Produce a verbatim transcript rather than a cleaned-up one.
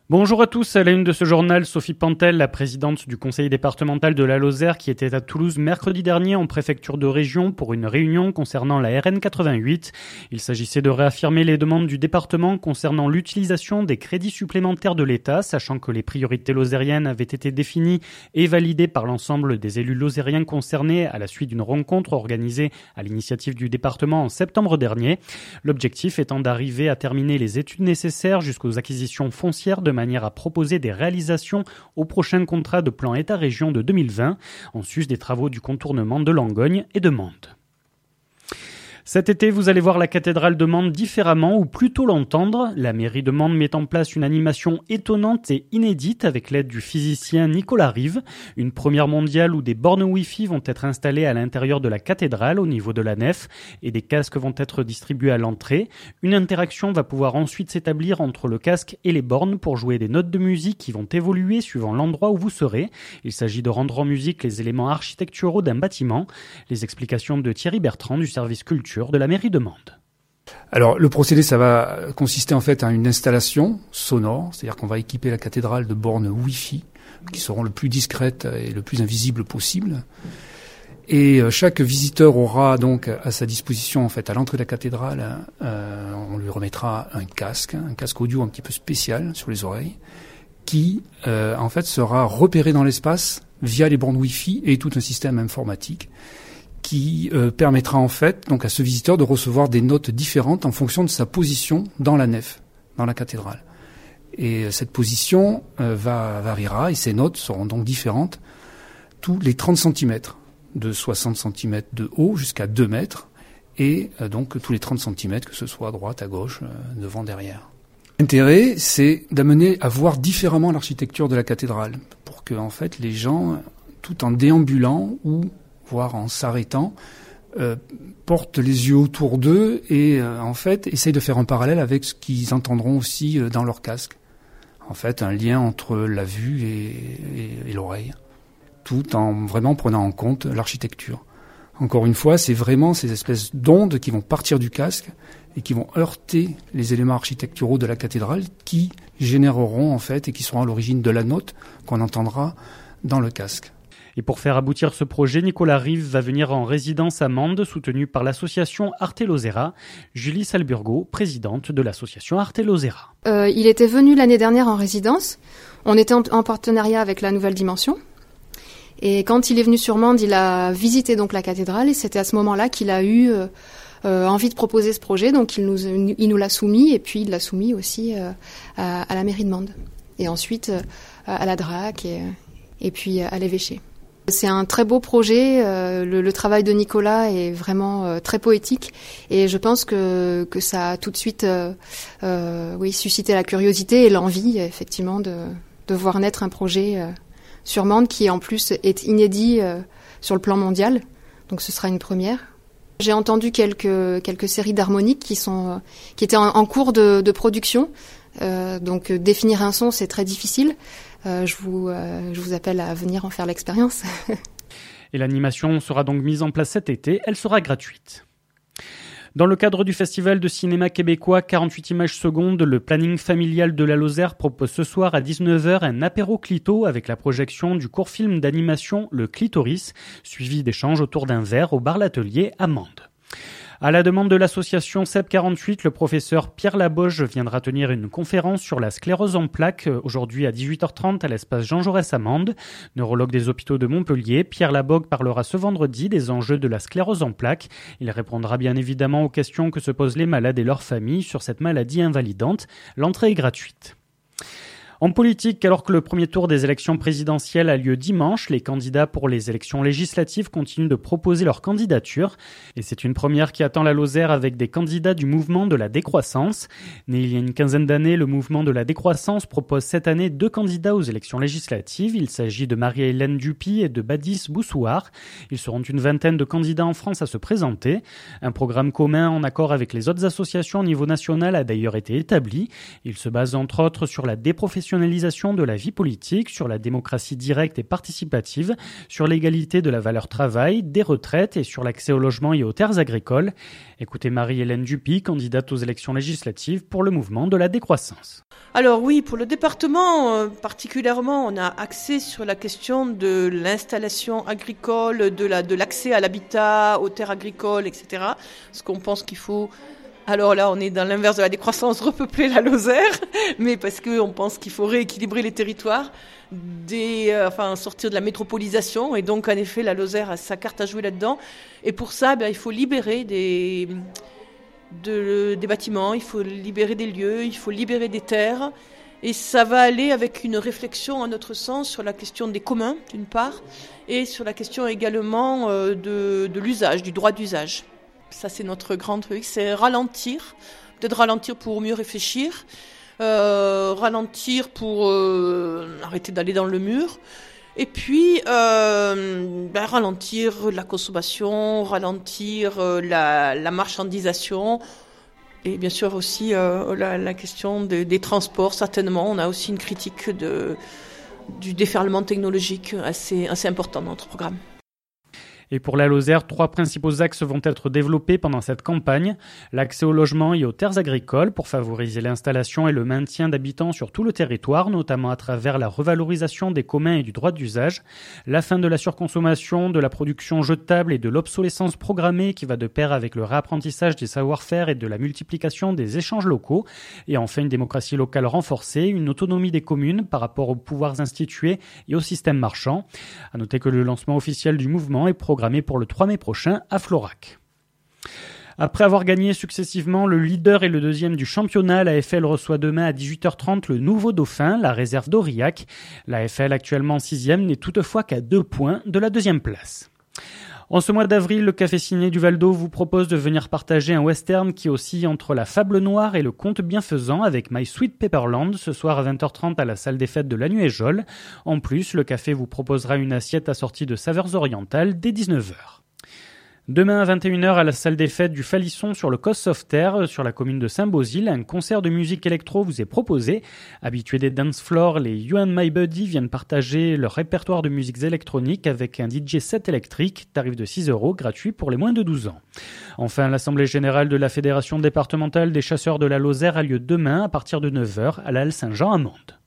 Bonjour à tous, à la une de ce journal, Sophie Pantel, la présidente du conseil départemental de la Lozère qui était à Toulouse mercredi dernier en préfecture de région pour une réunion concernant la R N quatre-vingt-huit. Il s'agissait de réaffirmer les demandes du département concernant l'utilisation des crédits supplémentaires de l'État, sachant que les priorités lozériennes avaient été définies et validées par l'ensemble des élus lozériens concernés à la suite d'une rencontre organisée à l'initiative du département en septembre dernier. L'objectif étant d'arriver à terminer les études nécessaires jusqu'aux acquisitions foncières de manière à proposer des réalisations au prochain contrat de plan État-région de deux mille vingt, en sus des travaux du contournement de Langogne et de Mende. Cet été, vous allez voir la cathédrale de Mende différemment, ou plutôt l'entendre. La mairie de Mende met en place une animation étonnante et inédite avec l'aide du physicien Nicolas Rive. Une première mondiale où des bornes Wi-Fi vont être installées à l'intérieur de la cathédrale au niveau de la nef et des casques vont être distribués à l'entrée. Une interaction va pouvoir ensuite s'établir entre le casque et les bornes pour jouer des notes de musique qui vont évoluer suivant l'endroit où vous serez. Il s'agit de rendre en musique les éléments architecturaux d'un bâtiment. Les explications de Thierry Bertrand du service culture de la mairie de Mende. Alors le procédé, ça va consister en fait à une installation sonore, c'est-à-dire qu'on va équiper la cathédrale de bornes Wi-Fi qui seront le plus discrètes et le plus invisibles possible. Et chaque visiteur aura donc à sa disposition en fait à l'entrée de la cathédrale, euh, on lui remettra un casque, un casque audio un petit peu spécial sur les oreilles, qui euh, en fait sera repéré dans l'espace via les bornes Wi-Fi et tout un système informatique qui euh, permettra en fait donc à ce visiteur de recevoir des notes différentes en fonction de sa position dans la nef, dans la cathédrale. Et euh, cette position euh, va variera et ces notes seront donc différentes tous les trente centimètres, de soixante centimètres de haut jusqu'à deux mètres, et euh, donc tous les trente centimètres, que ce soit à droite, à gauche, euh, devant, derrière. L'intérêt, c'est d'amener à voir différemment l'architecture de la cathédrale, pour que en fait les gens, tout en déambulant ou voire en s'arrêtant, euh, portent les yeux autour d'eux et euh, en fait essayent de faire un parallèle avec ce qu'ils entendront aussi euh, dans leur casque. En fait, un lien entre la vue et, et, et l'oreille, tout en vraiment prenant en compte l'architecture. Encore une fois, c'est vraiment ces espèces d'ondes qui vont partir du casque et qui vont heurter les éléments architecturaux de la cathédrale qui généreront en fait et qui seront à l'origine de la note qu'on entendra dans le casque. Et pour faire aboutir ce projet, Nicolas Rive va venir en résidence à Mende, soutenu par l'association Arte Lozera. Julie Salburgo, présidente de l'association Arte Lozera. Euh, il était venu l'année dernière en résidence. On était en, en partenariat avec la Nouvelle Dimension. Et quand il est venu sur Mende, il a visité donc la cathédrale et c'était à ce moment-là qu'il a eu euh, euh, envie de proposer ce projet. Donc il nous, il nous l'a soumis et puis il l'a soumis aussi euh, à, à la mairie de Mende. Et ensuite euh, à la D R A C et, et puis à l'évêché. C'est un très beau projet, euh, le, le travail de Nicolas est vraiment euh, très poétique et je pense que, que ça a tout de suite euh, euh, oui, suscité la curiosité et l'envie effectivement de, de voir naître un projet euh, sur Mende qui en plus est inédit euh, sur le plan mondial, donc ce sera une première. J'ai entendu quelques, quelques séries d'harmoniques qui, sont, qui étaient en, en cours de, de production, euh, donc définir un son c'est très difficile. Euh, je, vous, euh, je vous appelle à venir en faire l'expérience. Et l'animation sera donc mise en place cet été. Elle sera gratuite. Dans le cadre du festival de cinéma québécois quarante-huit images secondes, le planning familial de la Lozère propose ce soir à dix-neuf heures un apéro clito avec la projection du court-film d'animation Le Clitoris, suivi d'échanges autour d'un verre au bar L'Atelier à Mende. À la demande de l'association C E P quarante-huit, le professeur Pierre Laboge viendra tenir une conférence sur la sclérose en plaques aujourd'hui à dix-huit heures trente à l'espace Jean Jaurès à Mende. Neurologue des hôpitaux de Montpellier, Pierre Laboge parlera ce vendredi des enjeux de la sclérose en plaques. Il répondra bien évidemment aux questions que se posent les malades et leurs familles sur cette maladie invalidante. L'entrée est gratuite. En politique, alors que le premier tour des élections présidentielles a lieu dimanche, les candidats pour les élections législatives continuent de proposer leur candidature. Et c'est une première qui attend la Lozère avec des candidats du mouvement de la décroissance. Né il y a une quinzaine d'années, le mouvement de la décroissance propose cette année deux candidats aux élections législatives. Il s'agit de Marie-Hélène Dupy et de Badis Boussouar. Ils seront une vingtaine de candidats en France à se présenter. Un programme commun en accord avec les autres associations au niveau national a d'ailleurs été établi. Il se base entre autres sur la déprofessionnalisation professionnalisation de la vie politique, sur la démocratie directe et participative, sur l'égalité de la valeur travail, des retraites et sur l'accès au logement et aux terres agricoles. Écoutez Marie-Hélène Dupuy, candidate aux élections législatives pour le mouvement de la décroissance. Alors oui, pour le département euh, particulièrement, on a axé sur la question de l'installation agricole, de, la, de l'accès à l'habitat, aux terres agricoles, et cetera. Parce qu'on pense qu'il faut... Alors là, on est dans l'inverse de la décroissance, repeupler la Lozère, mais parce qu'on pense qu'il faut rééquilibrer les territoires, des, euh, enfin sortir de la métropolisation, et donc en effet, la Lozère a sa carte à jouer là-dedans. Et pour ça, ben, il faut libérer des, de, des bâtiments, il faut libérer des lieux, il faut libérer des terres, et ça va aller avec une réflexion, à notre sens, sur la question des communs, d'une part, et sur la question également euh, de, de l'usage, du droit d'usage. Ça, c'est notre grand truc, c'est ralentir, peut-être ralentir pour mieux réfléchir, euh, ralentir pour euh, arrêter d'aller dans le mur, et puis euh, ben, ralentir la consommation, ralentir euh, la, la marchandisation, et bien sûr aussi euh, la, la question de, des transports, certainement. On a aussi une critique de, du déferlement technologique assez, assez important dans notre programme. Et pour la Lozère, trois principaux axes vont être développés pendant cette campagne. L'accès au logement et aux terres agricoles pour favoriser l'installation et le maintien d'habitants sur tout le territoire, notamment à travers la revalorisation des communs et du droit d'usage. La fin de la surconsommation, de la production jetable et de l'obsolescence programmée qui va de pair avec le réapprentissage des savoir-faire et de la multiplication des échanges locaux. Et enfin, une démocratie locale renforcée, une autonomie des communes par rapport aux pouvoirs institués et au système marchand. À noter que le lancement officiel du mouvement est programmé programmé pour le trois mai prochain à Florac. Après avoir gagné successivement le leader et le deuxième du championnat, la F L reçoit demain à dix-huit heures trente le nouveau dauphin, la réserve d'Aurillac. La F L, actuellement sixième, n'est toutefois qu'à deux points de la deuxième place. En ce mois d'avril, le Café Ciné du Val-d'Eau vous propose de venir partager un western qui oscille entre la fable noire et le conte bienfaisant avec My Sweet Pepperland ce soir à vingt heures trente à la salle des fêtes de la Nuéjole. En plus, le café vous proposera une assiette assortie de saveurs orientales dès dix-neuf heures. Demain à vingt et une heures à la salle des fêtes du Falisson sur le Cos of Terre, sur la commune de Saint-Beauzile, un concert de musique électro vous est proposé. Habitués des dance floors, les You and My Buddy viennent partager leur répertoire de musiques électroniques avec un D J set électrique, tarif de six euros, gratuit pour les moins de douze ans. Enfin, l'Assemblée générale de la Fédération départementale des chasseurs de la Lozère a lieu demain à partir de neuf heures à la halle Saint-Jean à Mende.